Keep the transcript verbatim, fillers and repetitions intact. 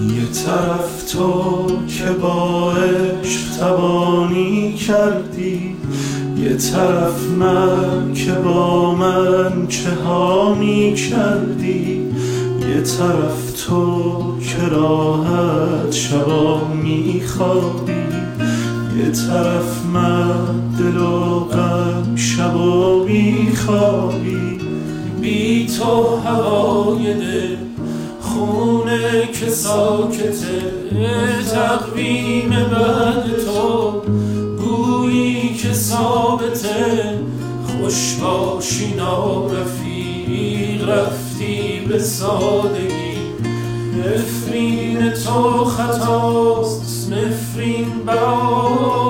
یه طرف تو که با عشق تبانی کردی، یه طرف من که با من چه ها می کردی، یه طرف تو که راحت شبا می خوابی، یه طرف من دل و غم شبا می خوابی. بی تو هوای دل خونه که ساکته، تقویم بعد تو گویی که ثابته. خوش باشی نارفیق رفتی به سادگی، نفرین تو خطاست نفرین بهانه.